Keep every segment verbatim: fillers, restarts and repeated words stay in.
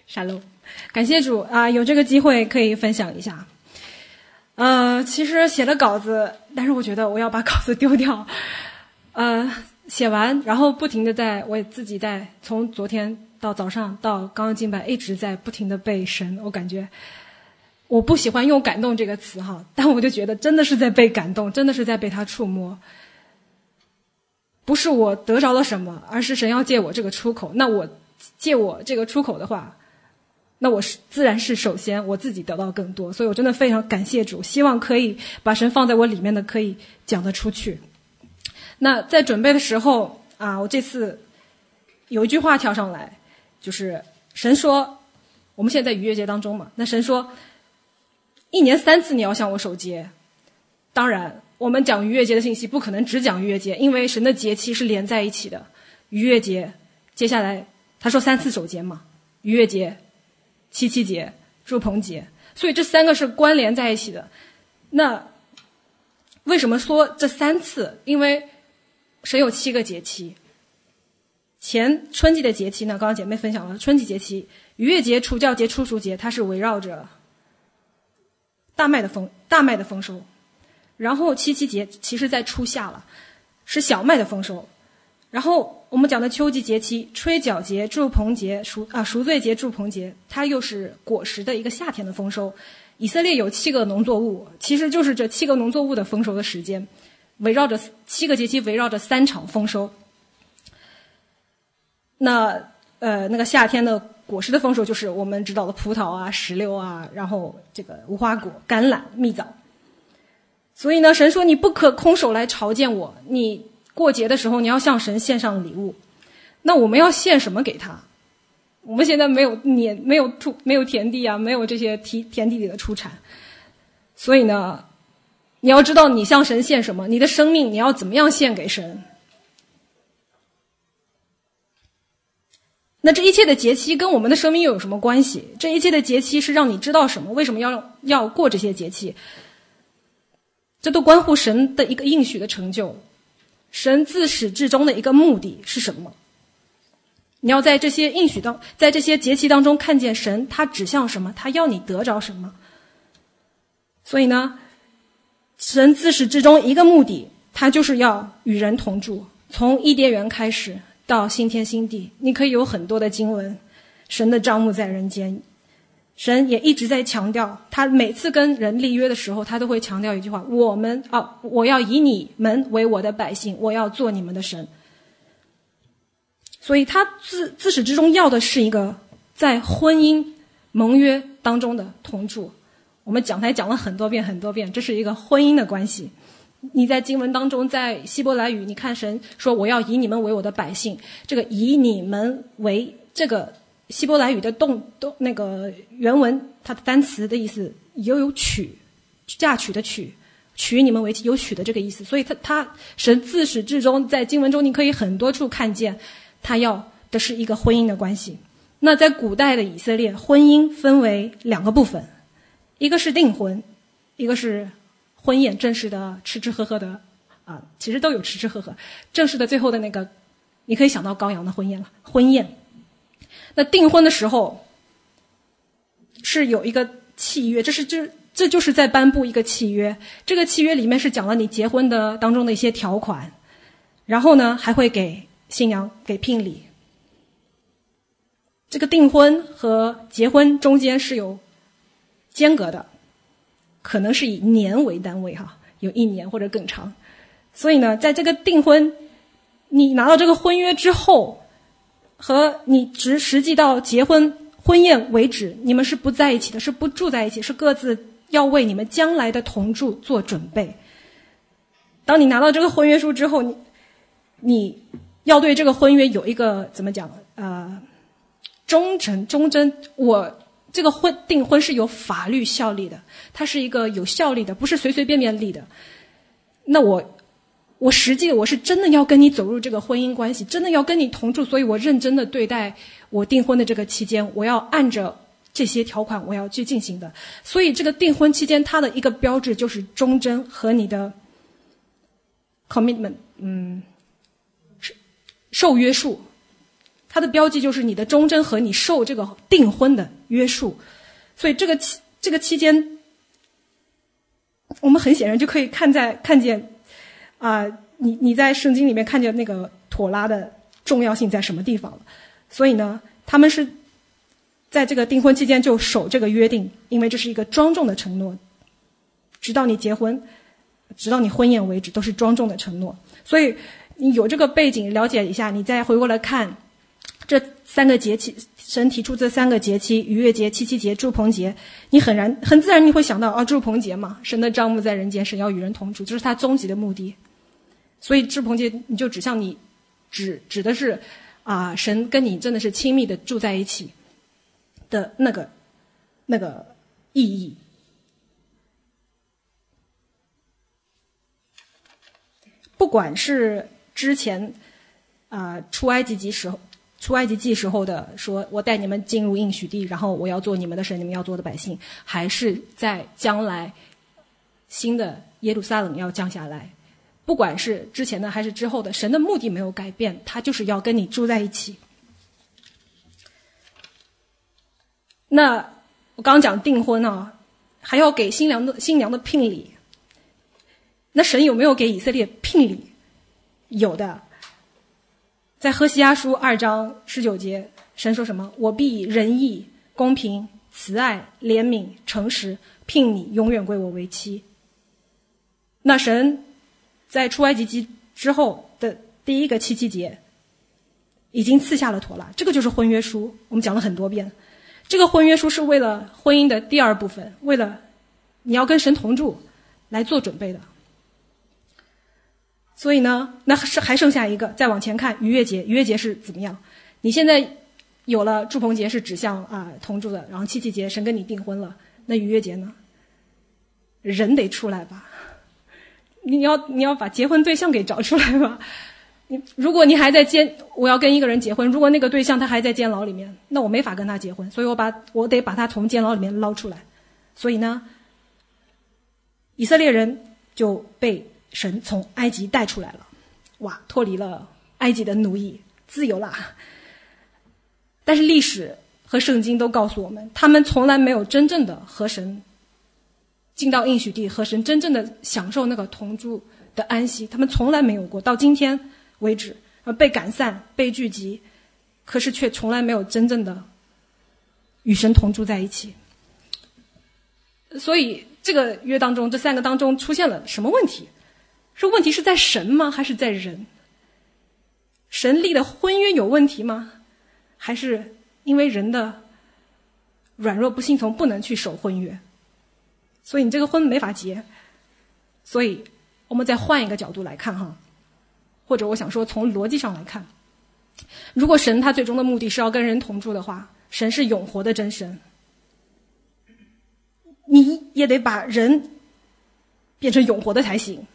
沙漏，感谢主啊，有这个机会可以分享一下。呃，其实写了稿子，但是我觉得我要把稿子丢掉。呃，写完，然后不停的在我自己在从昨天到早上到刚刚敬拜，一直在不停的背神。我感觉我不喜欢用感动这个词哈，但我就觉得真的是在被感动，真的是在被他触摸。不是我得着了什么，而是神要借我这个出口。那我借我这个出口的话，那我是自然是首先我自己得到更多。所以我真的非常感谢主，希望可以把神放在我里面的可以讲得出去。那在准备的时候啊，我这次有一句话跳上来，就是神说，我们现在在逾越节当中嘛，那神说一年三次你要向我守节。当然我们讲逾越节的信息不可能只讲逾越节，因为神的节期是连在一起的。逾越节接下来他说三次守节嘛，逾越节、七七节、住棚节，所以这三个是关联在一起的。那为什么说这三次？因为神有七个节期。前春季的节期呢，刚刚姐妹分享了春季节期，逾越节、除酵节、初熟节，它是围绕着大麦的丰大麦的丰收。然后七七节其实在初夏了，是小麦的丰收。然后我们讲的秋季节期，吹角节、住棚节、赎啊赎罪节、住棚节，它又是果实的一个夏天的丰收。以色列有七个农作物，其实就是这七个农作物的丰收的时间，围绕着七个节期，围绕着三场丰收。那呃那个夏天的果实的丰收，就是我们知道的葡萄啊、石榴啊，然后这个无花果、橄榄、蜜枣。所以呢，神说你不可空手来朝见我，你过节的时候你要向神献上礼物。那我们要献什么给他？我们现在没有年，没有土，没有田地啊，没有这些田田地里的出产。所以呢，你要知道你向神献什么，你的生命你要怎么样献给神。那这一切的节期跟我们的生命又有什么关系？这一切的节期是让你知道什么？为什么要要过这些节期？这都关乎神的一个应许的成就。神自始至终的一个目的是什么？你要在这些应许当，在这些节期当中看见神他指向什么，他要你得着什么。所以呢，神自始至终一个目的，他就是要与人同住。从伊甸园开始到新天新地，你可以有很多的经文，神的帐幕在人间。神也一直在强调，他每次跟人立约的时候，他都会强调一句话：我们啊，我要以你们为我的百姓，我要做你们的神。所以他自自始至终要的是一个在婚姻盟约当中的同住。我们讲台讲了很多遍很多遍，这是一个婚姻的关系。你在经文当中，在希伯来语，你看神说我要以你们为我的百姓，这个以你们为这个希伯来语的动动那个原文，它的单词的意思有有娶嫁娶的娶，娶你们为妻，有娶的这个意思。所以他他神自始至终在经文中，你可以很多处看见他要的是一个婚姻的关系。那在古代的以色列，婚姻分为两个部分，一个是订婚，一个是婚宴，正式的吃吃喝喝的啊，其实都有吃吃喝喝。正式的最后的那个，你可以想到羔羊的婚宴了，婚宴。那订婚的时候是有一个契约，这是这这就是在颁布一个契约。这个契约里面是讲了你结婚的当中的一些条款，然后呢还会给新娘给聘礼。这个订婚和结婚中间是有间隔的，可能是以年为单位哈，有一年或者更长。所以呢，在这个订婚，你拿到这个婚约之后，和你直实际到结婚婚宴为止，你们是不在一起的，是不住在一起，是各自要为你们将来的同住做准备。当你拿到这个婚约书之后，你你要对这个婚约有一个怎么讲呃忠诚忠贞。我这个婚订婚是有法律效力的，它是一个有效力的，不是随随便便立的。那我我实际我是真的要跟你走入这个婚姻关系，真的要跟你同住，所以我认真的对待我订婚的这个期间，我要按着这些条款我要去进行的。所以这个订婚期间它的一个标志就是忠贞和你的 commitment， 嗯，受约束， 它的标记就是你的忠贞和你受这个订婚的约束。所以这个期这个期间，我们很显然就可以看在看见啊、呃，你你在圣经里面看见那个妥拉的重要性在什么地方了。所以呢，他们是在这个订婚期间就守这个约定，因为这是一个庄重的承诺，直到你结婚，直到你婚宴为止，都是庄重的承诺。所以你有这个背景了解一下，你再回过来看这三个节气，神提出这三个节期：逾越节、七七节、住棚节，你很然很自然你会想到啊，住棚节嘛，神的帐幕在人间，神要与人同住，这是他终极的目的。所以住棚节你就指向你指指的是啊，神跟你真的是亲密的住在一起的那个那个意义。不管是之前啊、呃、出埃及记时候出埃及记时候的说我带你们进入应许地，然后我要做你们的神，你们要做的百姓，还是在将来新的耶路撒冷要降下来，不管是之前的还是之后的，神的目的没有改变，他就是要跟你住在一起。那我刚刚讲订婚啊，还要给新娘的新娘的聘礼。那神有没有给以色列聘礼？有的。在何西阿书二章十九节，神说什么？我必以仁义、公平、慈爱、怜悯、诚实聘你，永远归我为妻。那神在出埃及记之后的第一个七七节已经赐下了妥拉，这个就是婚约书，我们讲了很多遍。这个婚约书是为了婚姻的第二部分，为了你要跟神同住来做准备的。所以呢，那是还剩下一个，再往前看逾越节。逾越节是怎么样？你现在有了住棚节是指向啊、呃、同住的，然后七七节神跟你订婚了，那逾越节呢？人得出来吧，你要你要把结婚对象给找出来吧。你如果你还在监，我要跟一个人结婚，如果那个对象他还在监牢里面，那我没法跟他结婚，所以我把我得把他从监牢里面捞出来。所以呢，以色列人就被神从埃及带出来了，哇，脱离了埃及的奴役，自由啦。但是历史和圣经都告诉我们，他们从来没有真正的和神进到应许地，和神真正的享受那个同住的安息，他们从来没有过，到今天为止被赶散被聚集，可是却从来没有真正的与神同住在一起。所以这个约当中，这三个当中出现了什么问题？是问题是在神吗？还是在人？神立的婚约有问题吗？还是因为人的软弱不信从不能去守婚约，所以你这个婚没法结？所以我们再换一个角度来看哈，或者我想说从逻辑上来看，如果神他最终的目的是要跟人同住的话，神是永活的真神，你也得把人变成永活的才行。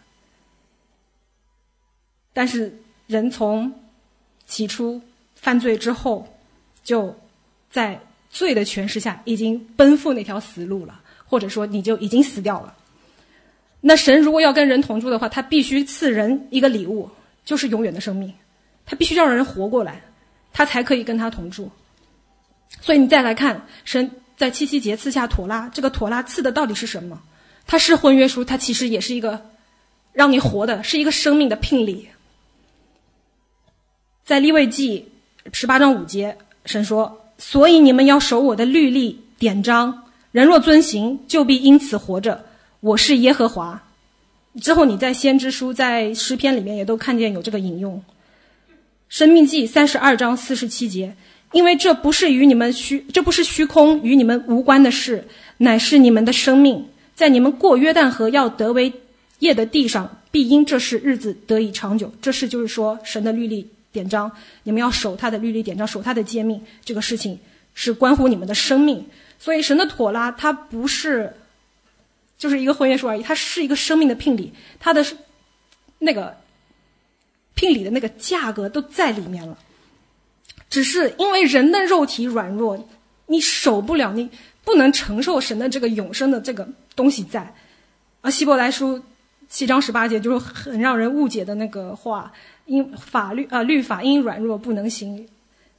但是人从起初犯罪之后，就在罪的权势下已经奔赴那条死路了，或者说你就已经死掉了。那神如果要跟人同住的话，他必须赐人一个礼物，就是永远的生命，他必须让人活过来，他才可以跟他同住。所以你再来看，神在七七节赐下妥拉，这个妥拉赐的到底是什么？它是婚约书，它其实也是一个让你活的，是一个生命的聘礼。在利未记十八章五节，神说，所以你们要守我的律例典章，人若遵行，就必因此活着，我是耶和华。之后你在先知书在诗篇里面也都看见有这个引用。申命记三十二章四十七节，因为这不是与你们虚这不是虚空与你们无关的事，乃是你们的生命，在你们过约旦河要得为业的地上，必因这事日子得以长久。这事就是说神的律例典章，你们要守他的律例典章，守他的诫命，这个事情是关乎你们的生命。所以神的妥拉它不是就是一个婚约书而已，它是一个生命的聘礼，它的那个聘礼的那个价格都在里面了。只是因为人的肉体软弱，你守不了，你不能承受神的这个永生的这个东西在。而希伯来书七章十八节就是很让人误解的那个话，因法律啊、呃、律法因软弱不能行，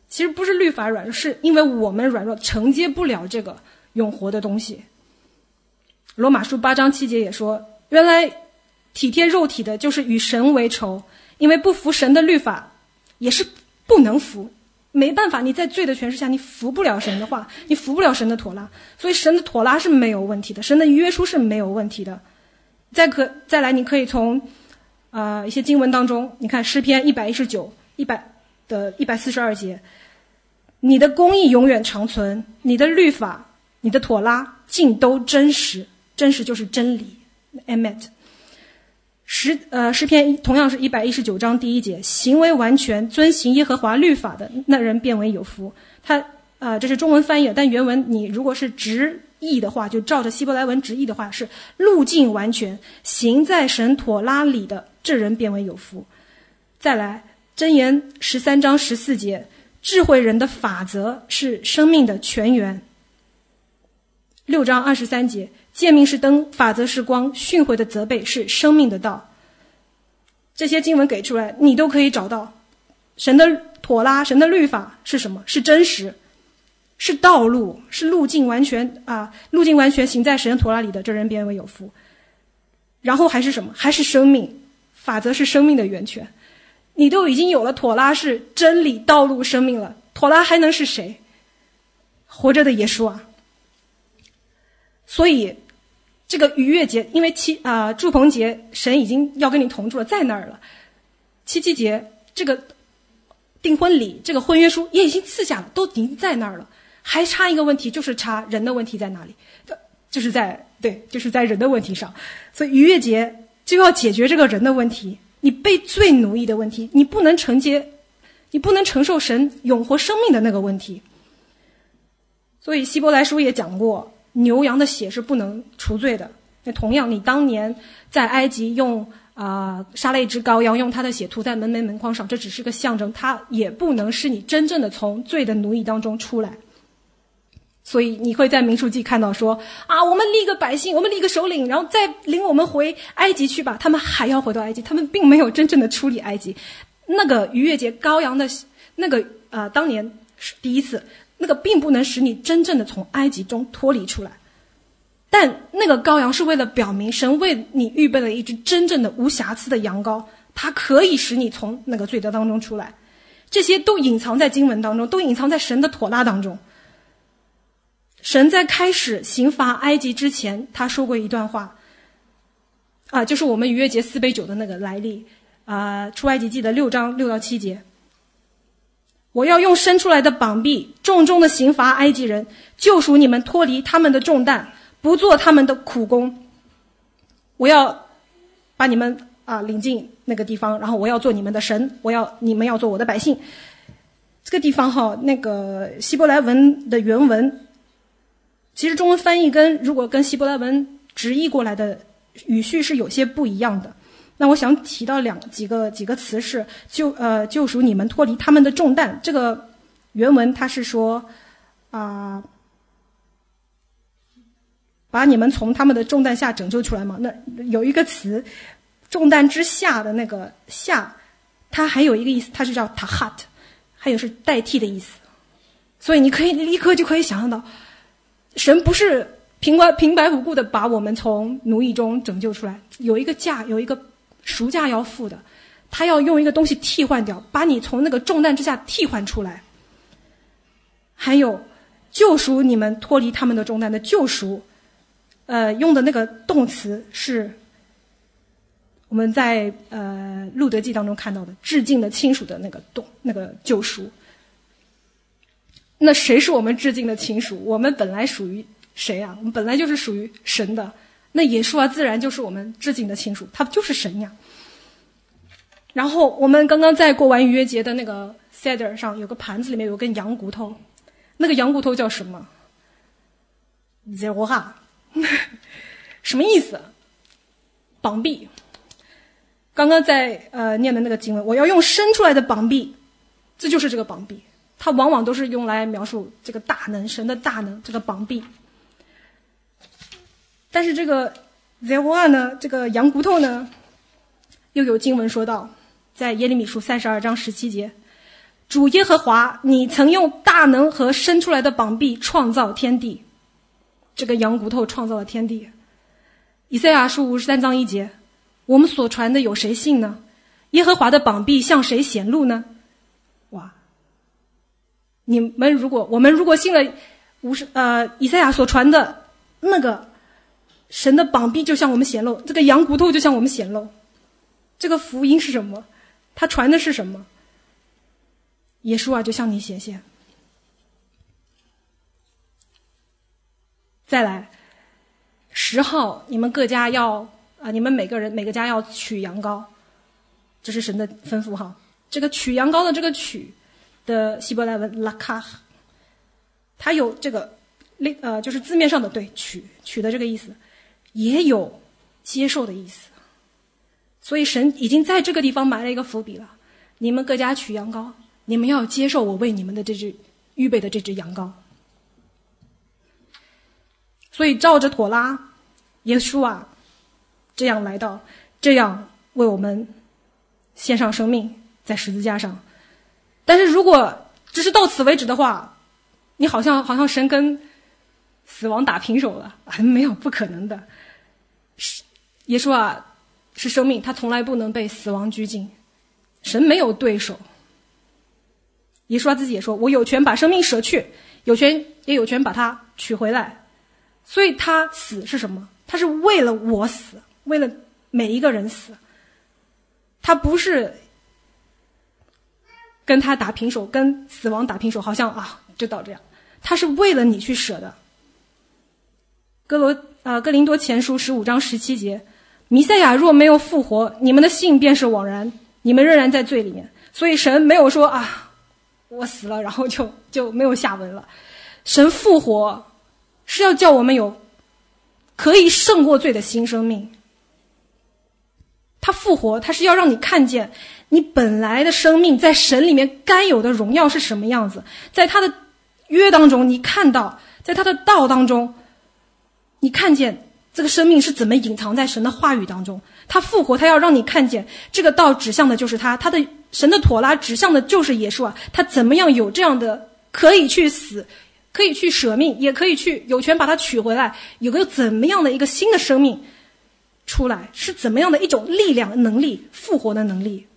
其实不是律法软弱，是因为我们软弱承接不了这个永活的东西。罗马书八章七节也说，原来体贴肉体的就是与神为仇，因为不服神的律法也是不能服，没办法，你在罪的权势下你服不了神的话，你服不了神的妥拉，所以神的妥拉是没有问题的，神的约书是没有问题的。再可再来，你可以从呃一些经文当中，你看诗篇一百一十九一百的一百四十二节，你的公义永远长存，你的律法你的妥拉尽都真实，真实就是真理 emet。 诗呃诗篇同样是一百一十九章第一节，行为完全遵行耶和华律法的那人便为有福。他呃这是中文翻译，但原文你如果是直译的话，就照着希伯来文直译的话是路径完全行在神妥拉里的这人便为有福。再来箴言十三章十四节，智慧人的法则是生命的泉源。六章二十三节，诫命是灯，法则是光，训诲的责备是生命的道。这些经文给出来你都可以找到神的妥拉，神的律法是什么？是真实，是道路，是路径完全啊，路径完全行在神妥拉里的这人便为有福。然后还是什么？还是生命，法则是生命的源泉。你都已经有了妥拉是真理、道路、生命了，妥拉还能是谁？活着的耶稣啊！所以这个逾越节，因为七啊、呃、住棚节神已经要跟你同住了，在那儿了。七七节这个订婚礼，这个婚约书也已经赐下了，都已经在那儿了，还差一个问题，就是差人的问题在哪里？就是在对，就是在人的问题上。所以逾越节就要解决这个人的问题，你被罪奴役的问题，你不能承接，你不能承受神永活生命的那个问题。所以希伯来书也讲过，牛羊的血是不能除罪的。那同样，你当年在埃及用啊、呃、杀了一只羔羊，用它的血涂在门楣门框上，这只是个象征，它也不能使你真正的从罪的奴役当中出来。所以你会在民数记看到说啊，我们立个百姓，我们立个首领，然后再领我们回埃及去吧。他们还要回到埃及，他们并没有真正的出离埃及。那个逾越节羔羊的那个呃，当年是第一次，那个并不能使你真正的从埃及中脱离出来。但那个羔羊是为了表明神为你预备了一只真正的无瑕疵的羊羔，它可以使你从那个罪得当中出来。这些都隐藏在经文当中，都隐藏在神的妥拉当中。神在开始刑罚埃及之前，他说过一段话啊，就是我们逾越节四杯酒的那个来历啊，出埃及记的六章六到七节。我要用伸出来的膀臂重重的刑罚埃及人，救赎你们脱离他们的重担，不做他们的苦工。我要把你们啊领进那个地方，然后我要做你们的神，我要你们要做我的百姓。这个地方哈，那个希伯来文的原文，其实中文翻译跟如果跟希伯来文直译过来的语序是有些不一样的。那我想提到两几个几个词是救呃救赎你们脱离他们的重担。这个原文它是说啊、呃，把你们从他们的重担下拯救出来嘛。那有一个词重担之下的那个下，它还有一个意思，它是叫 tahat， 还有是代替的意思。所以你可以立刻就可以想象到，神不是平白平白无故的把我们从奴役中拯救出来，有一个价，有一个赎价要付的，他要用一个东西替换掉，把你从那个重担之下替换出来。还有救赎你们脱离他们的重担的救赎，呃，用的那个动词是我们在呃路德记当中看到的致敬的亲属的那个动那个救赎。那谁是我们致敬的亲属？我们本来属于谁啊？我们本来就是属于神的。那耶稣啊，自然就是我们致敬的亲属，他就是神呀。然后我们刚刚在过完逾越节的那个 seder 上，有个盘子里面有根羊骨头，那个羊骨头叫什么 ？zerah， 什么意思？膀臂。刚刚在呃念的那个经文，我要用伸出来的膀臂，这就是这个膀臂。它往往都是用来描述这个大能，神的大能，这个膀臂。但是这个 zerah 呢，这个羊骨头呢，又有经文说到，在耶利米书三十二章十七节， 主耶和华，你曾用大能和伸出来的膀臂创造天地。这个羊骨头创造了天地。以赛亚书五十三章一节，我们所传的有谁信呢？耶和华的膀臂向谁显露呢？哇！你们如果我们如果信了五十呃以赛亚所传的那个神的膀臂就向我们显露，这个羊骨头就向我们显露，这个福音是什么？他传的是什么？耶稣啊，就向你显现。再来，十号你们各家要啊，你们每个人每个家要取羊羔，这是神的吩咐哈。这个取羊羔的这个取的希伯来文拉卡，它有这个呃，就是字面上的对取取的这个意思，也有接受的意思。所以神已经在这个地方埋了一个伏笔了。你们各家取羊羔，你们要接受我为你们的这只预备的这只羊羔。所以照着妥拉，耶稣啊这样来到，这样为我们献上生命在十字架上。但是如果只是到此为止的话，你好像好像神跟死亡打平手了啊，没有，不可能的。耶稣啊是生命，他从来不能被死亡拘禁，神没有对手。耶稣自己也说，我有权把生命舍去，有权也有权把它取回来。所以他死是什么？他是为了我死，为了每一个人死。他不是跟他打平手，跟死亡打平手，好像啊就到这样。他是为了你去舍的。哥罗呃哥林多前书十五章十七节，弥赛亚若没有复活，你们的信便是枉然，你们仍然在罪里面。所以神没有说啊我死了然后就就没有下文了。神复活是要叫我们有可以胜过罪的新生命。他复活，他是要让你看见你本来的生命在神里面该有的荣耀是什么样子。在他的约当中，你看到，在他的道当中，你看见这个生命是怎么隐藏在神的话语当中。他复活，他要让你看见这个道指向的就是他，他的神的妥拉指向的就是耶稣啊，他怎么样有这样的可以去死，可以去舍命，也可以去有权把它取回来，有个怎么样的一个新的生命出来，是怎么样的一种力量能力，复活的能力。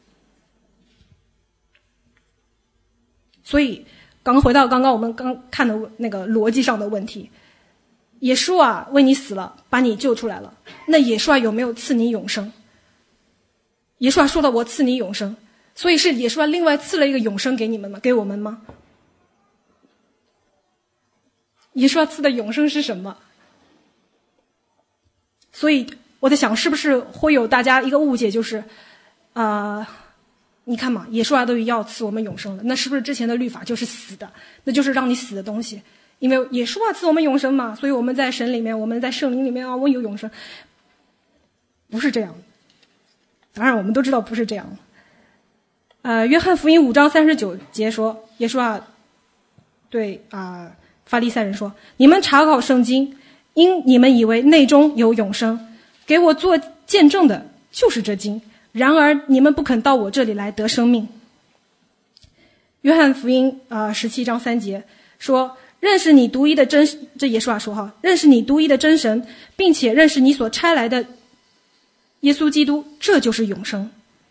所以刚刚回到刚刚我们刚看的那个逻辑上的问题，耶稣啊为你死了，把你救出来了，那耶稣啊有没有赐你永生？耶稣啊说了我赐你永生，所以是耶稣啊另外赐了一个永生给你们吗？给我们吗？耶稣赐的永生是什么？所以我在想，是不是会有大家一个误解，就是啊、呃，你看嘛，耶稣都要赐我们永生了，那是不是之前的律法就是死的，那就是让你死的东西？因为耶稣赐我们永生嘛，所以我们在神里面，我们在圣灵里面啊，我有永生。不是这样，当然我们都知道不是这样。呃，约翰福音五章三十九节说，耶稣啊对啊。呃法利赛人说，你们查考圣经，因你们以为内中有永生，给我做见证的就是这经，然而你们不肯到我这里来得生命。约翰福音啊十七章三节说，认识你独一的真，这耶稣啊说哈，认识你独一的真神，并且认识你所差来的耶稣基督，这就是永生。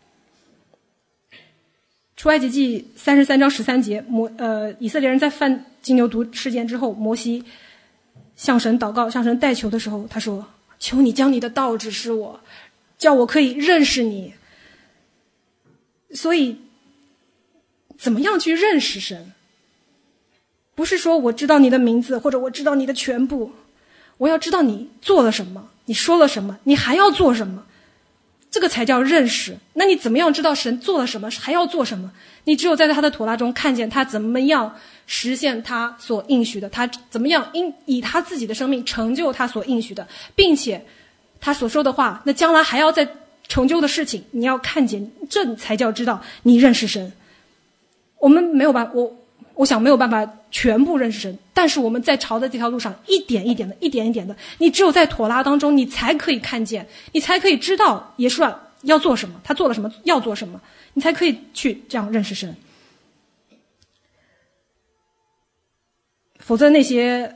出埃及记三十三章十三节，摩呃以色列人在犯金牛犊事件之后，摩西向神祷告，向神代求的时候，他说：“求你将你的道指示我，叫我可以认识你。”所以，怎么样去认识神？不是说我知道你的名字，或者我知道你的全部，我要知道你做了什么，你说了什么，你还要做什么。这个才叫认识。那你怎么样知道神做了什么，还要做什么？你只有在他的妥拉中看见他怎么样实现他所应许的，他怎么样因以他自己的生命成就他所应许的，并且他所说的话，那将来还要再成就的事情，你要看见，这才叫知道你认识神。我们没有办法，我我想没有办法全部认识神，但是我们在朝的这条路上一点一点的一点一点的，你只有在妥拉当中你才可以看见，你才可以知道耶稣要做什么，他做了什么，要做什么，你才可以去这样认识神。 否则那些，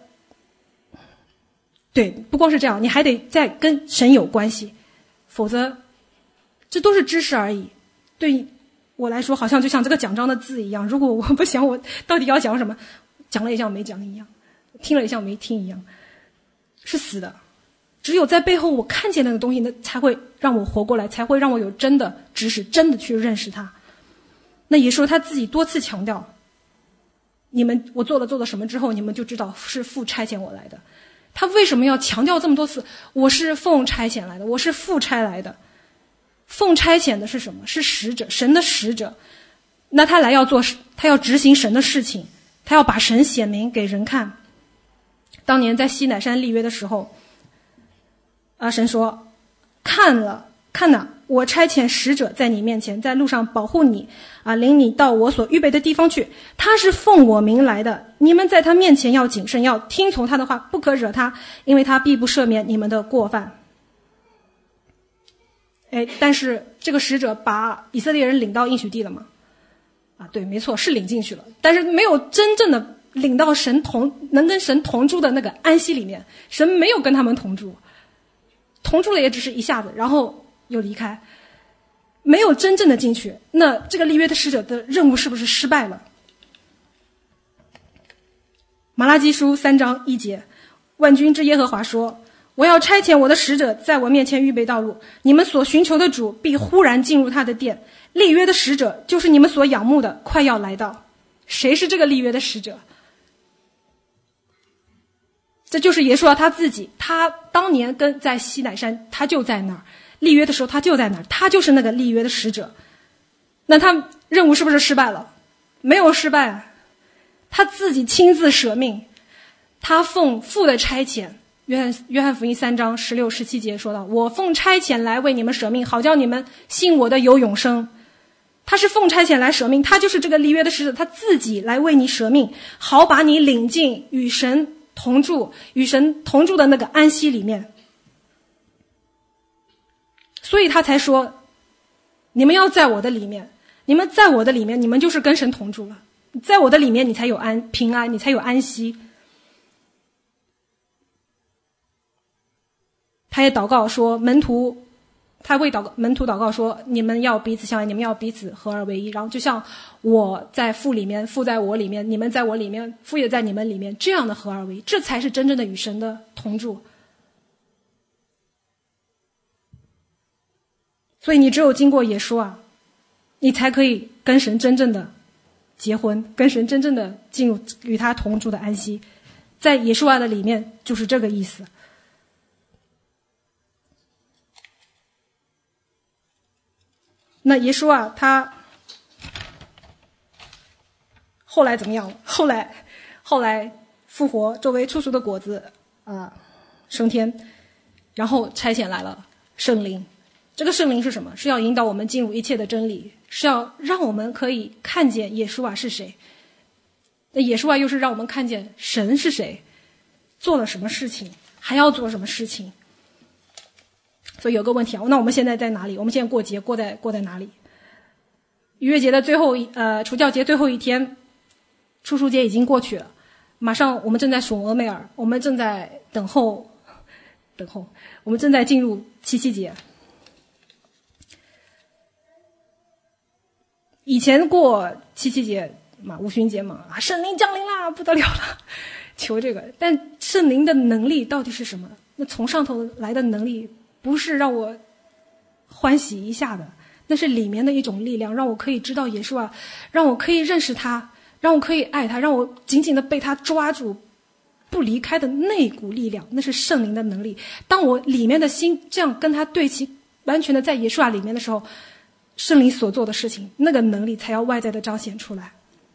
对，不光是这样，你还得再跟神有关系，否则这都是知识而已。对我来说好像就像这个讲章的字一样，如果我不想我到底要讲什么，讲了也像没讲一样，听了也像没听一样，是死的。只有在背后我看见那个东西，那才会让我活过来，才会让我有真的知识，真的去认识他。那也说他自己多次强调，你们我做了做了什么之后，你们就知道是父差遣我来的。他为什么要强调这么多次？我是奉差遣来的，我是父差来的。奉差遣的是什么？是使者，神的使者。那他来要做，他要执行神的事情，他要把神显明给人看。当年在西乃山立约的时候，啊，神说，看了，看哪，我差遣使者在你面前，在路上保护你，啊，领你到我所预备的地方去。他是奉我名来的，你们在他面前要谨慎，要听从他的话，不可惹他，因为他必不赦免你们的过犯。哎，但是这个使者把以色列人领到应许地了吗？啊，对，没错，是领进去了，但是没有真正的领到神同能跟神同住的那个安息里面。神没有跟他们同住，同住了也只是一下子，然后又离开，没有真正的进去。那这个立约的使者的任务是不是失败了？马拉基书三章一节，万军之耶和华说，我要差遣我的使者在我面前预备道路，你们所寻求的主必忽然进入他的殿。立约的使者就是你们所仰慕的，快要来到。谁是这个立约的使者？这就是耶稣他自己，他当年跟在西乃山，他就在那儿立约的时候，他就在那儿，他就是那个立约的使者。那他任务是不是失败了？没有失败，他自己亲自舍命，他奉父的差遣。约翰约翰福音三章十六十七节说到，我奉差遣来为你们舍命，好叫你们信我的有永生。他是奉差遣来舍命，他就是这个立约的使者，他自己来为你舍命，好把你领进与神同住，与神同住的那个安息里面。所以他才说，你们要在我的里面，你们在我的里面，你们就是跟神同住了。在我的里面，你才有安平安，你才有安息。他也祷告说，门徒，他为祷告门徒祷告说，你们要彼此相爱，你们要彼此合而为一。然后就像我在父里面，父在我里面，你们在我里面，父也在你们里面，这样的合而为一，这才是真正的与神的同住。所以你只有经过耶稣啊，你才可以跟神真正的结婚，跟神真正的进入与他同住的安息。在耶稣啊的里面就是这个意思。那耶稣啊，他后来怎么样了？后来，后来复活，作为初熟的果子啊、呃，升天，然后差遣来了圣灵。这个圣灵是什么？是要引导我们进入一切的真理，是要让我们可以看见耶稣啊是谁。那耶稣啊又是让我们看见神是谁，做了什么事情，还要做什么事情。所以有个问题啊，那我们现在在哪里？我们现在过节过在过在哪里？逾越节的最后一呃除酵节最后一天，初熟节已经过去了，马上我们正在属俄梅尔，我们正在等候等候，我们正在进入七夕节。以前过七夕节嘛，五旬节嘛，啊，圣灵降临啦，不得了了，求这个。但圣灵的能力到底是什么？那从上头来的能力，不是让我欢喜一下的，那是里面的一种力量，让我可以知道耶稣啊，让我可以认识他，让我可以爱他，让我紧紧的被他抓住，不离开的那股力量，那是圣灵的能力。当我里面的心这样跟他对齐，完全的在耶稣啊里面的时候，圣灵所做的事情，那个能力才要外在的彰显出来。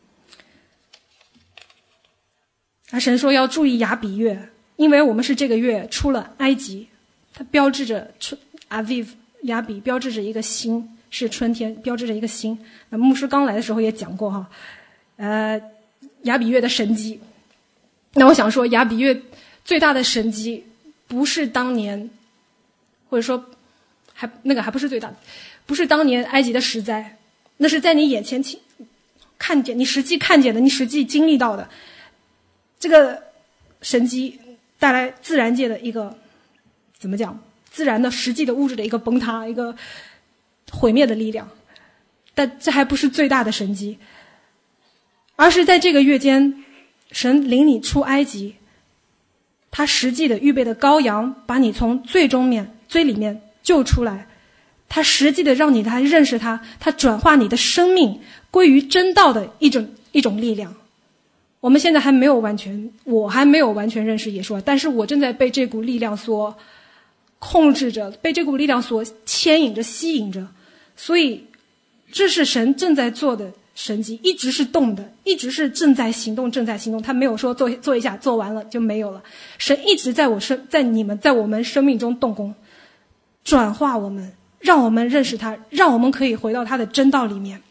而神说要注意亚比月，因为我们是这个月出了埃及，它标志着阿维夫亚比，标志着一个新，是春天，标志着一个新。那牧师刚来的时候也讲过哈，呃，亚比月的神迹。那我想说，亚比月最大的神迹，不是当年，或者说还那个还不是最大的，不是当年埃及的石灾，那是在你眼前看见，你实际看见的，你实际经历到的。 这个神迹带来自然界的一个怎么讲？自然的实际的物质的一个崩塌，一个毁灭的力量。但这还不是最大的神迹，而是在这个月间，神领你出埃及，他实际的预备的羔羊，把你从最终面、最里面救出来。他实际的让你来认识他，他转化你的生命归于真道的一种一种力量。我们现在还没有完全，我还没有完全认识耶稣，但是我正在被这股力量所控制着，被这股力量所牵引着、吸引着。所以这是神正在做的神迹，一直是动的，一直是正在行动，正在行动。他没有说做做一下，做完了就没有了。神一直在我生，在你们，在我们生命中动工，转化我们，让我们认识他，让我们可以回到他的真道里面。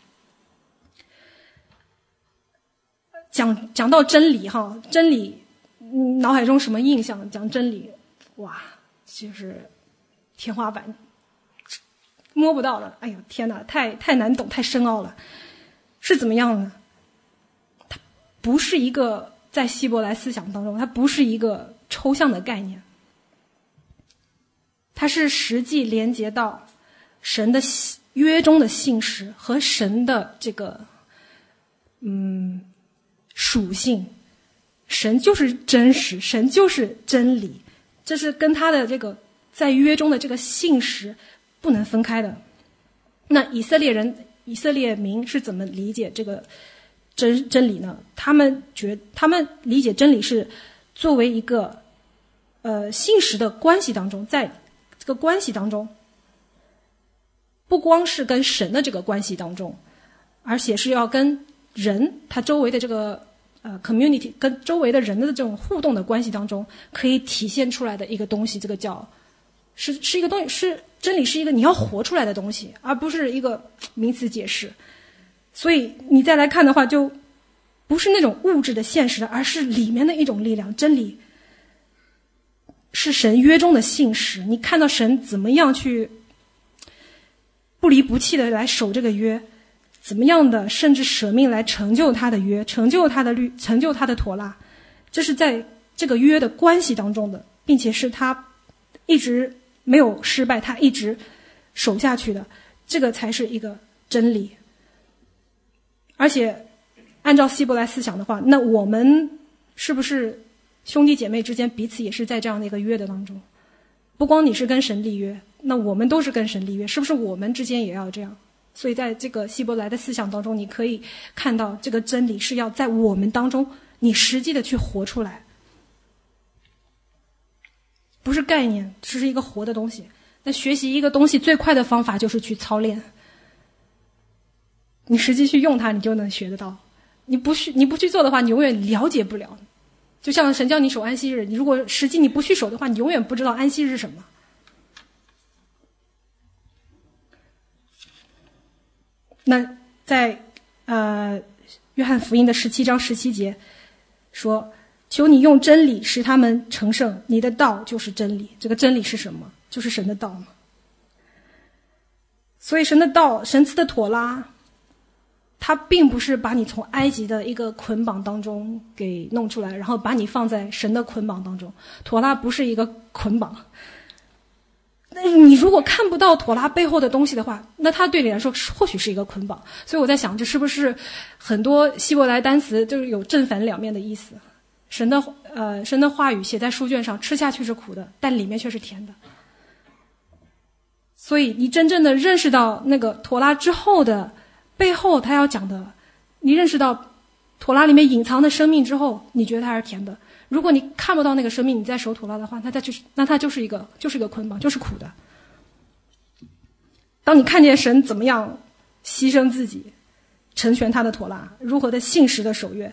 讲讲到真理哈，真理，嗯，脑海中什么印象？讲真理，哇，就是天花板，摸不到了。哎呦天哪，太太难懂，太深奥了。是怎么样呢？它不是一个在希伯来思想当中，它不是一个抽象的概念，它是实际连接到神的约中的信实和神的这个嗯属性。神就是真实，神就是真理，这是跟他的这个在约中的这个信实不能分开的。那以色列人以色列民是怎么理解这个真真理呢？他们觉他们理解真理是作为一个呃信实的关系当中，在这个关系当中，不光是跟神的这个关系当中，而且是要跟人他周围的这个呃 community 跟周围的人的这种互动的关系当中可以体现出来的一个东西。这个叫是是一个东西，是真理，是一个你要活出来的东西，而不是一个名词解释。所以你再来看的话，就不是那种物质的现实的，而是里面的一种力量。真理是神约中的信实，你看到神怎么样去不离不弃的来守这个约，怎么样的甚至舍命来成就他的约，成就他的律，成就他的妥拉，这是在这个约的关系当中的，并且是他一直没有失败，他一直守下去的，这个才是一个真理。而且按照希伯来思想的话，那我们是不是兄弟姐妹之间彼此也是在这样的一个约的当中？不光你是跟神立约，那我们都是跟神立约，是不是我们之间也要这样？所以在这个希伯来的思想当中，你可以看到这个真理是要在我们当中你实际的去活出来，不是概念，这是一个活的东西。那学习一个东西最快的方法就是去操练，你实际去用它，你就能学得到。你不去你不去做的话，你永远了解不了。就像神叫你守安息日，你如果实际你不去守的话，你永远不知道安息日是什么。那在呃约翰福音的十七章十七节说，求你用真理使他们成圣，你的道就是真理。这个真理是什么？就是神的道嘛。所以神的道，神赐的妥拉，它并不是把你从埃及的一个捆绑当中给弄出来，然后把你放在神的捆绑当中。妥拉不是一个捆绑。那你如果看不到妥拉背后的东西的话，那它对你来说或许是一个捆绑。所以我在想，这是不是很多希伯来单词就是有正反两面的意思？神的呃神的话语写在书卷上，吃下去是苦的，但里面却是甜的。所以你真正的认识到那个妥拉之后的背后他要讲的，你认识到妥拉里面隐藏的生命之后，你觉得它是甜的。如果你看不到那个生命，你在守妥拉的话，那它就是那它就是一个就是一个捆绑，就是苦的。当你看见神怎么样牺牲自己，成全他的妥拉，如何的信实的守约，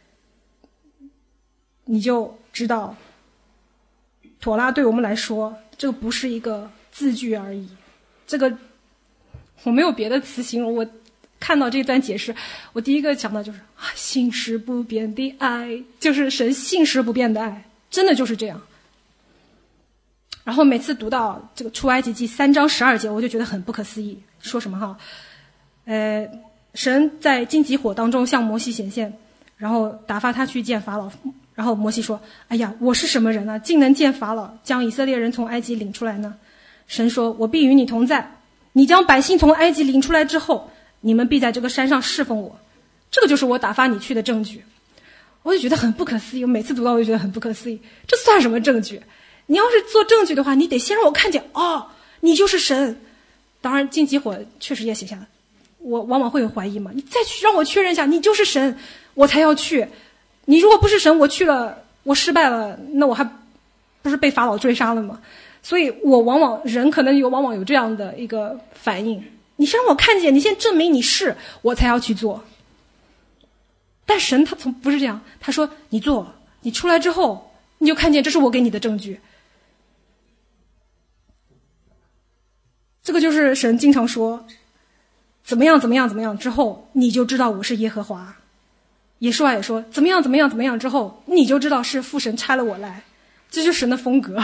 你就知道妥拉对我们来说，这个不是一个字句而已。这个我没有别的词形容，我看到这段解释，我第一个想到就是啊，信实不变的爱，就是神信实不变的爱，真的就是这样。然后每次读到这个出埃及记三章十二节，我就觉得很不可思议。说什么哈？呃，神在荆棘火当中向摩西显现，然后打发他去见法老，然然后摩西说，哎呀，我是什么人啊，竟能见法老将以色列人从埃及领出来呢？神说，我必与你同在，你将百姓从埃及领出来之后，你们必在这个山上侍奉我，这个就是我打发你去的证据。我就觉得很不可思议，我每次读到我就觉得很不可思议，这算什么证据？你要是做证据的话，你得先让我看见，哦，你就是神。当然荆棘火确实也写下了，我往往会有怀疑嘛，你再去让我确认一下你就是神，我才要去。你如果不是神，我去了我失败了，那我还不是被法老追杀了吗？所以我往往人可能有往往有这样的一个反应，你先让我看见，你先证明你是，我才要去做。但神他从不是这样，他说你做，你出来之后你就看见这是我给你的证据。这个就是神经常说怎么样怎么样怎么样之后你就知道我是耶和华。耶稣也说怎么样怎么样怎么样之后你就知道是父神差了我来，这就是神的风格。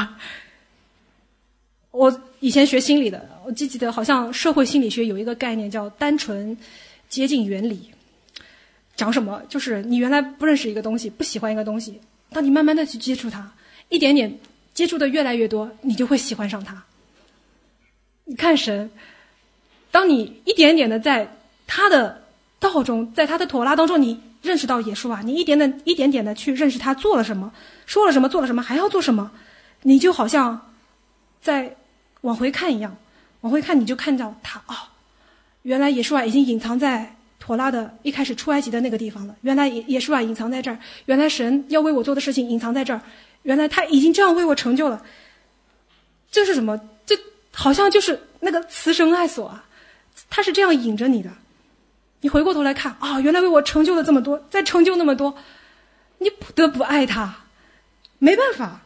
我以前学心理的，我记记得好像社会心理学有一个概念叫单纯接近原理。讲什么？就是你原来不认识一个东西，不喜欢一个东西，当你慢慢的去接触它，一点点接触的越来越多，你就会喜欢上它。你看神，当你一点点的在他的道中，在他的妥拉当中，你认识到耶稣啊，你一点点一点点的去认识他做了什么，说了什么，做了什么，还要做什么，你就好像在往回看一样，往回看你就看到他哦，原来耶稣啊已经隐藏在妥拉的一开始出埃及的那个地方了，原来耶稣啊隐藏在这儿，原来神要为我做的事情隐藏在这儿，原来他已经这样为我成就了。这是什么？这好像就是那个慈神爱所啊，他是这样引着你的。你回过头来看啊、哦，原来为我成就了这么多，再成就那么多，你不得不爱他，没办法。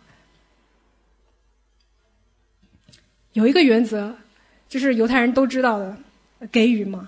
有一个原则，就是犹太人都知道的，给予嘛。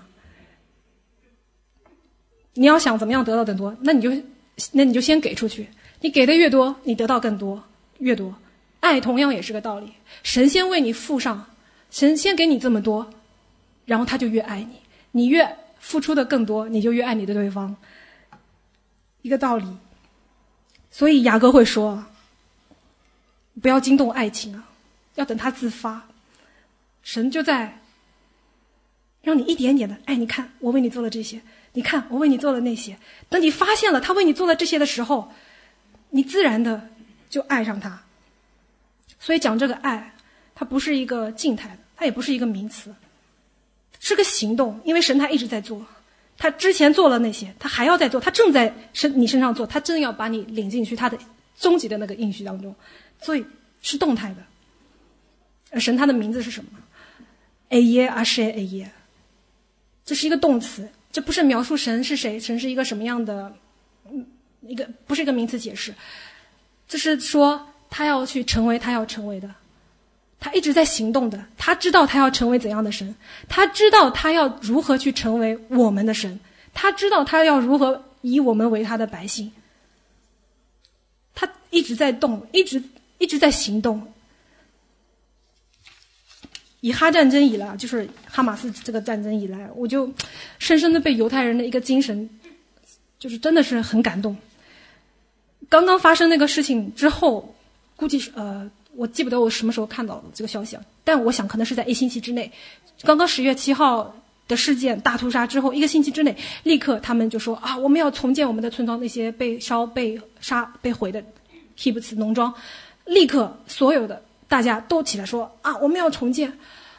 你要想怎么样得到更多，那你就那你就先给出去，你给的越多，你得到更多，越多。爱同样也是个道理，神先为你付上，神先给你这么多，然后他就越爱你，你越付出的更多，你就越爱你的对方，一个道理。所以雅各会说，不要惊动爱情啊，要等它自发。神就在让你一点点的，哎，你看我为你做了这些，你看我为你做了那些，等你发现了他为你做了这些的时候，你自然的就爱上他。所以讲这个爱，它不是一个静态的，它也不是一个名词，是个行动。因为神他一直在做，他之前做了那些，他还要再做，他正在身你身上做，他正要把你领进去他的终极的那个应许当中，所以是动态的。而神他的名字是什么？ A 耶阿谢 A 耶，这是一个动词，这不是描述神是谁，神是一个什么样的一个，不是一个名词解释，这是说他要去成为他要成为的，他一直在行动的，他知道他要成为怎样的神，他知道他要如何去成为我们的神，他知道他要如何以我们为他的百姓，他一直在动，一直一直在行动。以哈战争以来，就是哈马斯这个战争以来，我就深深的被犹太人的一个精神，就是真的是很感动。刚刚发生那个事情之后，估计是呃，我记不得我什么时候看到这个消息啊，但我想可能是在一星期之内。刚刚十月七号的事件大屠杀之后，一个星期之内，立刻他们就说啊，我们要重建我们的村庄，那些被烧、被杀、被毁的希布茨农庄，立刻所有的大家都起来说啊，我们要重建。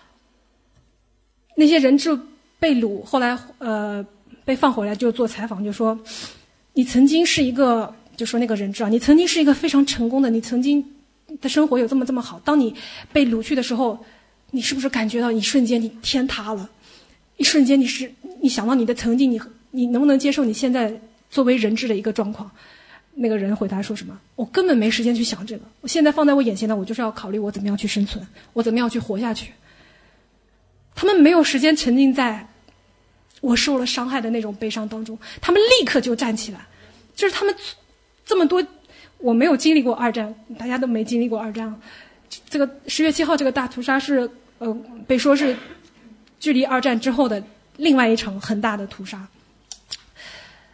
那些人质被掳，后来呃被放回来，就做采访，就说你曾经是一个，就说那个人质啊，你曾经是一个非常成功的，你曾经的生活有这么这么好，当你被掳去的时候，你是不是感觉到一瞬间你天塌了，一瞬间你是你想到你的曾经，你你能不能接受你现在作为人质的一个状况？那个人回答说什么？我根本没时间去想这个，我现在放在我眼前的，我就是要考虑我怎么样去生存，我怎么样去活下去。他们没有时间沉浸在我受了伤害的那种悲伤当中，他们立刻就站起来。就是他们这么多，我没有经历过二战，大家都没经历过二战。这个十月七号这个大屠杀是呃被说是距离二战之后的另外一场很大的屠杀。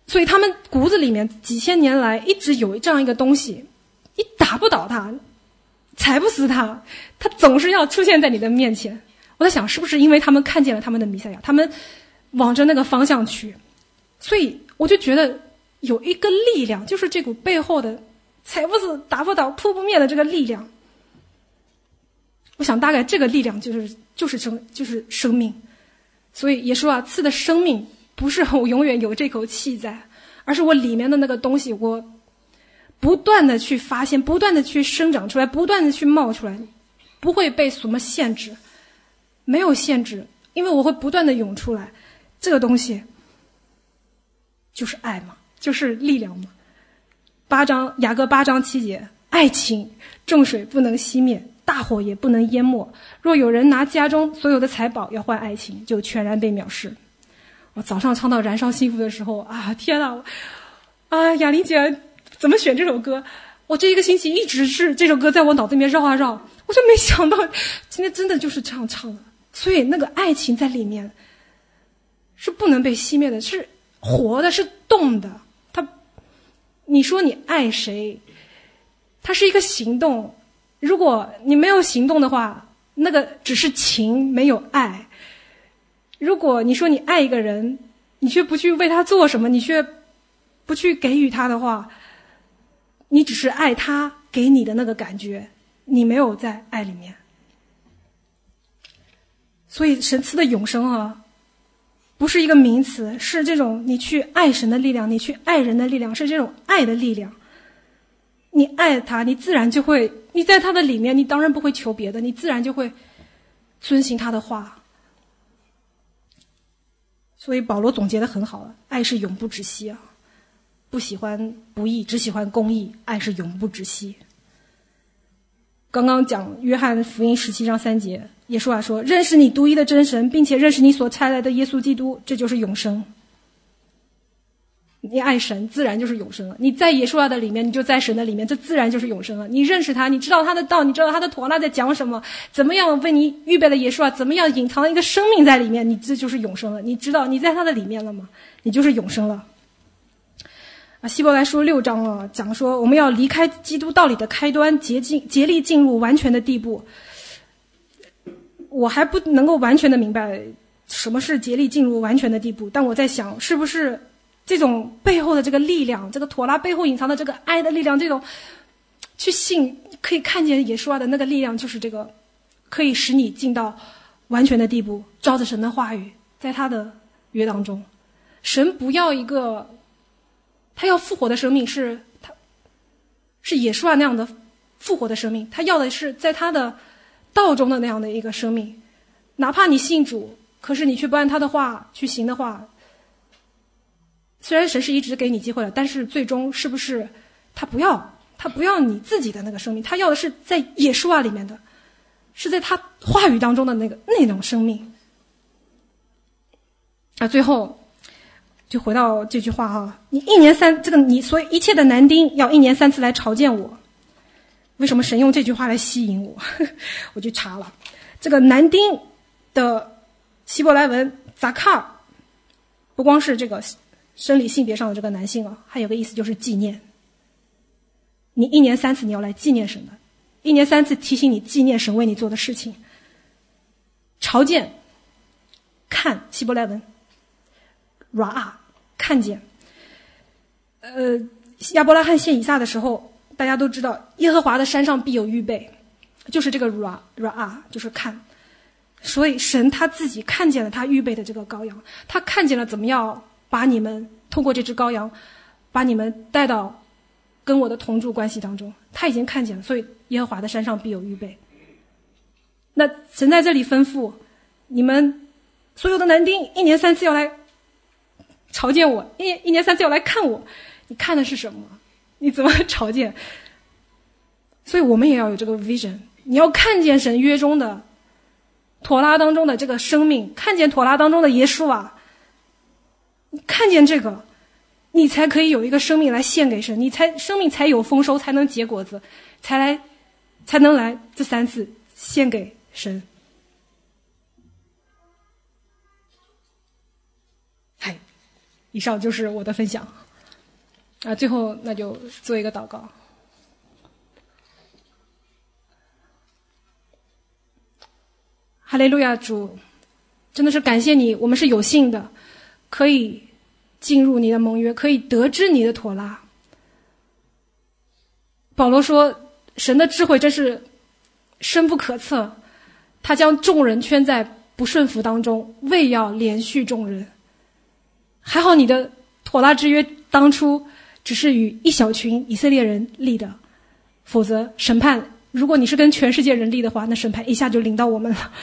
所以他们骨子里面几千年来一直有这样一个东西，你打不倒他，踩不死他，他总是要出现在你的面前。我在想，是不是因为他们看见了他们的弥赛亚，他们往着那个方向去，所以我就觉得有一个力量，就是这股背后的踩不死、打不倒、扑不灭的这个力量。我想大概这个力量就是就是生就是生命。所以耶稣啊赐的生命不是我永远有这口气在，而是我里面的那个东西，我不断的去发现，不断的去生长出来，不断的去冒出来，不会被什么限制，没有限制，因为我会不断的涌出来。这个东西就是爱嘛，就是力量嘛。八章雅各八章七节，爱情众水不能熄灭，大火也不能淹没。若有人拿家中所有的财宝要换爱情，就全然被藐视。我早上唱到燃烧幸福的时候啊，天哪！啊，雅玲姐怎么选这首歌？我这一个星期一直是这首歌在我脑子里面绕啊绕，我就没想到今天真的就是这样唱的。所以那个爱情在里面是不能被熄灭的，是活的，是动的。它，你说你爱谁，它是一个行动。如果你没有行动的话，那个只是情，没有爱。如果你说你爱一个人，你却不去为他做什么，你却不去给予他的话，你只是爱他给你的那个感觉，你没有在爱里面。所以神赐的永生啊，不是一个名词，是这种你去爱神的力量，你去爱人的力量，是这种爱的力量。你爱他，你自然就会，你在他的里面，你当然不会求别的，你自然就会遵行他的话。所以保罗总结得很好了，爱是永不止息啊，不喜欢不义，只喜欢公义，爱是永不止息。刚刚讲约翰福音十七章三节，耶稣啊说，认识你独一的真神，并且认识你所差来的耶稣基督，这就是永生。你爱神，自然就是永生了。你在耶稣啊的里面，你就在神的里面，这自然就是永生了。你认识他，你知道他的道，你知道他的妥拉在讲什么，怎么样为你预备了耶稣啊，怎么样隐藏了一个生命在里面，你这就是永生了。你知道你在他的里面了吗？你就是永生了。啊，希伯来书六章啊，讲说我们要离开基督道理的开端，竭尽竭力进入完全的地步。我还不能够完全的明白什么是竭力进入完全的地步，但我在想，是不是这种背后的这个力量，这个妥拉背后隐藏的这个爱的力量，这种去信可以看见耶稣啊的那个力量，就是这个可以使你进到完全的地步，照着神的话语，在他的约当中。神不要一个他要复活的生命，是他是耶稣啊那样的复活的生命，他要的是在他的道中的那样的一个生命。哪怕你信主，可是你却不按他的话去行的话，虽然神是一直给你机会了，但是最终是不是他不要他不要你自己的那个生命，他要的是在耶稣啊里面的，是在他话语当中的那个那种生命啊。最后就回到这句话哈，你一年三这个你所以一切的男丁要一年三次来朝见我。为什么神用这句话来吸引我？我去查了，这个男丁的希伯来文 zakar 不光是这个生理性别上的这个男性啊，还有个意思就是纪念。你一年三次你要来纪念神的，一年三次提醒你纪念神为你做的事情。朝见，看希伯来文 ra 看见。呃，亚伯拉罕献以撒的时候，大家都知道耶和华的山上必有预备，就是这个 ra ra 就是看。所以神他自己看见了他预备的这个羔羊，他看见了怎么样把你们通过这只羔羊把你们带到跟我的同住关系当中，他已经看见了，所以耶和华的山上必有预备。那神在这里吩咐你们所有的男丁一年三次要来朝见我，一一年三次要来看我，你看的是什么？你怎么朝见？所以我们也要有这个 vision， 你要看见神约中的妥拉当中的这个生命，看见妥拉当中的耶稣啊，你看见这个，你才可以有一个生命来献给神，你才生命才有丰收，才能结果子，才来才能来这三次献给神。嗨， 以上就是我的分享。啊，最后那就做一个祷告。哈利路亚，主，真的是感谢你，我们是有幸的，可以进入你的盟约，可以得知你的妥拉。保罗说，神的智慧真是深不可测，他将众人圈在不顺服当中，为要连续众人。还好你的妥拉之约当初只是与一小群以色列人立的，否则审判，如果你是跟全世界人立的话，那审判一下就临到我们了。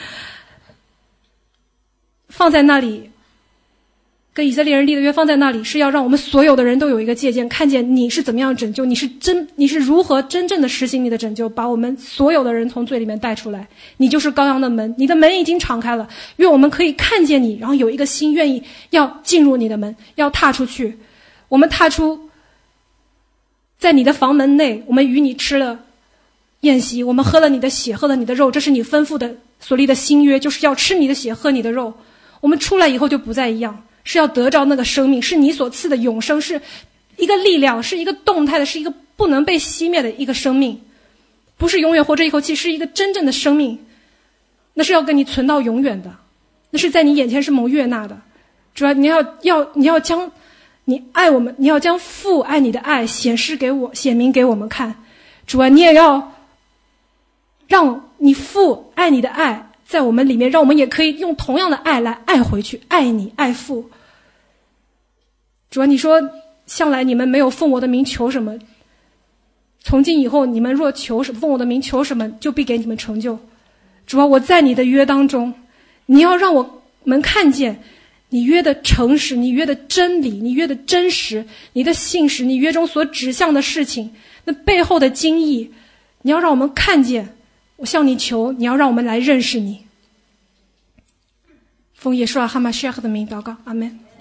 放在那里，跟以色列人立的约放在那里，是要让我们所有的人都有一个借鉴，看见你是怎么样拯救，你是真，你是如何真正的实行你的拯救，把我们所有的人从罪里面带出来。你就是羔羊的门，你的门已经敞开了，愿我们可以看见你，然后有一个心愿意要进入你的门，要踏出去。我们踏出在你的房门内，我们与你吃了宴席，我们喝了你的血，喝了你的肉，这是你吩咐的所立的新约，就是要吃你的血，喝你的肉。我们出来以后就不再一样，是要得着那个生命，是你所赐的永生，是一个力量，是一个动态的，是一个不能被熄灭的一个生命，不是永远活着一口气，是一个真正的生命，那是要跟你存到永远的，那是在你眼前是蒙悦纳的。主要你要要你要将你爱我们，你要将父爱你的爱显示给我，显明给我们看。主啊，你也要让你父爱你的爱在我们里面，让我们也可以用同样的爱来爱回去，爱你，爱父。主啊，你说向来你们没有奉我的名求什么，从今以后你们若求什么，奉我的名求什么，就必给你们成就。主啊，我在你的约当中，你要让我们看见你约的诚实，你约的真理，你约的真实，你的信实，你约中所指向的事情，那背后的精义，你要让我们看见。我向你求，你要让我们来认识你。奉耶稣哈马谢克的名祷告，阿们。